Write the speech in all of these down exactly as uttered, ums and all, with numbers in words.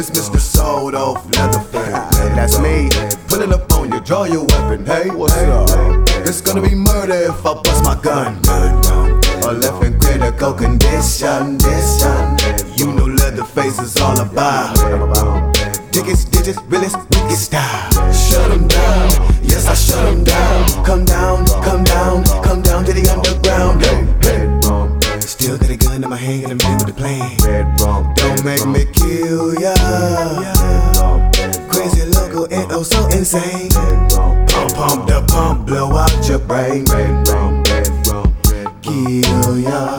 It's Mister Sold Off Leatherface. That's me. Put it up on you, draw your weapon. Hey, what's up? It's gonna be murder if I bust my gun. Or left in critical condition. You know Leatherface is all about tickets, digits, realest, wicked style. Shut them down, yes I shut them down. Come down, come down, come down to the underground. Still got a gun in my hand and I'm in with the plan. Don't make me kill ya. Crazy, local, and oh so insane. Pump, pump the pump, blow out your brain. Kill ya,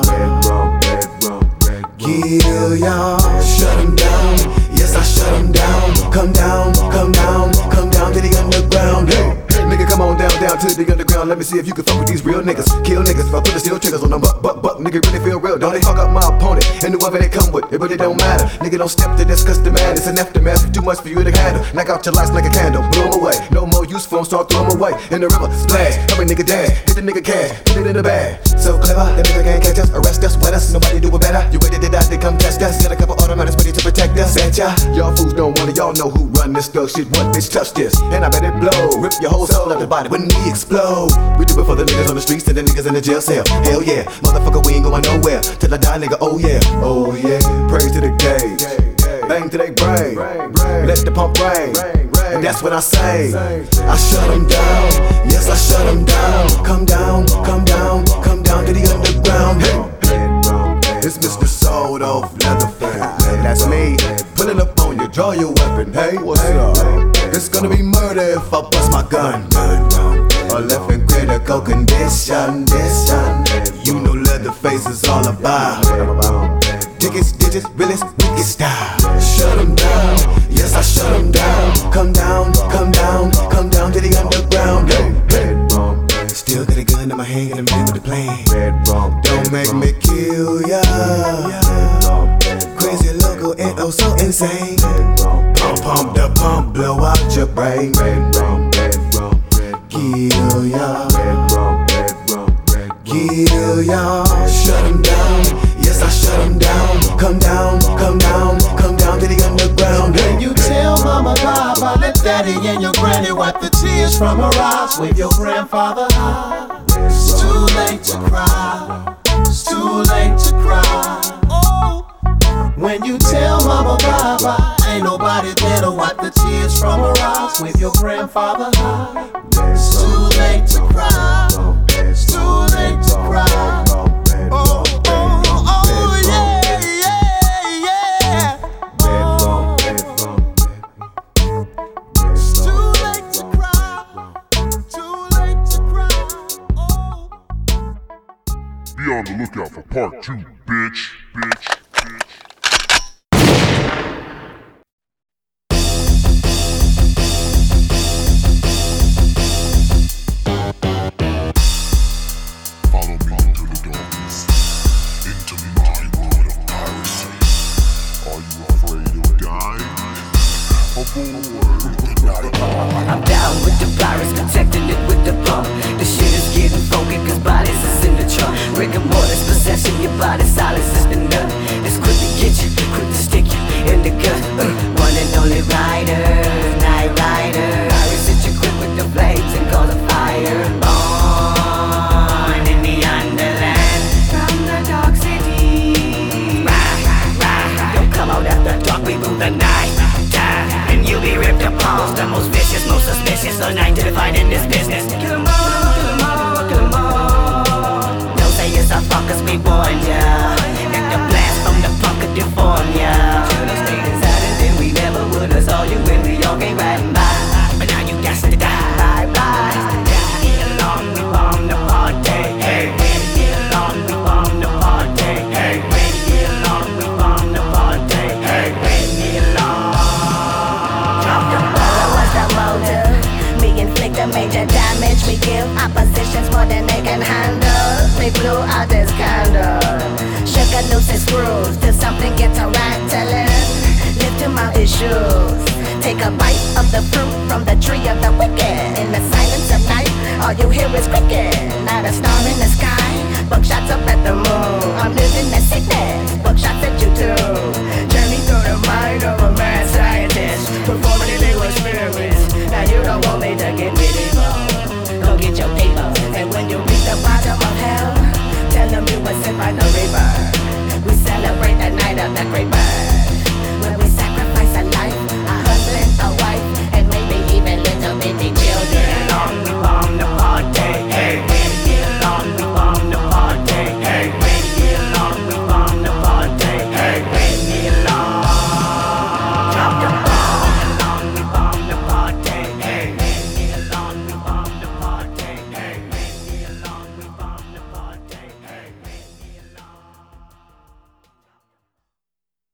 kill ya. Shut them down, yes I shut them down. Come down, come down, come down to the underground. Hey. Nigga, come on down, down to the underground. Let me see if you can fuck with these real niggas. Kill niggas if I put the steel triggers on them. Buck, buck, buck. Nigga really feel real. Don't they hug up my opponent and whoever they come with. It really don't matter. Nigga, don't step to this cause the man is an aftermath. Too much for you to handle. Knock out your lights like a candle. Blow them away. No more use for them, so I throw them away. In the river, splash. Every nigga dash. Hit the nigga cash. Put it in the bag. So clever. The nigga can't catch us. Arrest us, wet us. Nobody do it better. You ready to die? They come test us. Got a couple automatics ready to protect us. Bet ya. Y'all fools don't want it. Y'all know who run this thug shit. What bitch touch this? And I bet it blow. Rip your whole soul out the body. When we explode, we do it for the niggas on the streets and the niggas in the jail cell. Hell yeah, motherfucker, we ain't going nowhere till I die, nigga. Oh yeah, oh yeah. Praise to the gauge, bang to they brain. Let the pump rain, and that's what I say. I shut them down, yes I shut them down. Come down, come down, come down to the underground. Hey, it's Mister Sold Off Leatherface. That's me. Put it up on you, draw your weapon. Hey, what's up? It's gonna be murder if I bust my gun. Or left in critical condition. You know Leatherface is all about tickets, digits, realest, wicked style. Shut them down, yes I shut them down. Come down, come down, come down to the underground. Still got a gun in my hand and I'm in with the plan. Don't make me kill ya. Crazy, local, and oh so insane. Pump, pump the pump, blow out your brain. Kill ya, kill ya. Shut them down, yes I shut them down. Come down, come down, come down to the underground. When you tell mama, papa, let daddy and your granny wipe the tears from her eyes. Wave your grandfather high. It's too late to cry. It's too late to cry. Oh. When you tell mama, papa, ain't nobody there to wipe the tears from her eyes. Wave your grandfather high. It's too late to cry. It's too late to cry. Oh, oh, oh, yeah, yeah, yeah. Oh. It's too late to cry. Too late to cry. Oh. Be on the lookout for part two, bitch, bitch, bitch. I'm down with the virus, protecting it with the pump. The shit is getting funky cause bodies is in the trunk. Rigor mortis, possession, your body silence is the nut. It's quick to get you, quick to stick you in the gut. uh, One and only rider, night rider. Virus hit you quick with the flames and cause a fire. Born in the underland, from the dark city. Rah, rah, don't come out after dark, we rule the night. And you'll be ripped apart. The most vicious, most suspicious, unidentified in this business. Kill 'em all, kill 'em all, kill 'em all. Don't say it's a fuck cause we warned ya. And the blast from the punk could deform ya. Should've stayed inside and then we never would've saw you when we all came riding by. But now you got to die, bye bye. Get along, we bomb the party. Hey, get along, we bomb the party. Hey, get along, we bomb the party. Hey, get along. Major damage, we give oppositions more than they can handle. We blew out this candle. Sugar looses screws till something gets a rattling. Lift him out his shoes. Take a bite of the fruit from the tree of the wicked. In the silence of night, all you hear is cricket. Not a star in the sky, buckshots up at the moon. I'm living the sickness, buckshots at you too. Journey through the mind of a man. down that grapevine.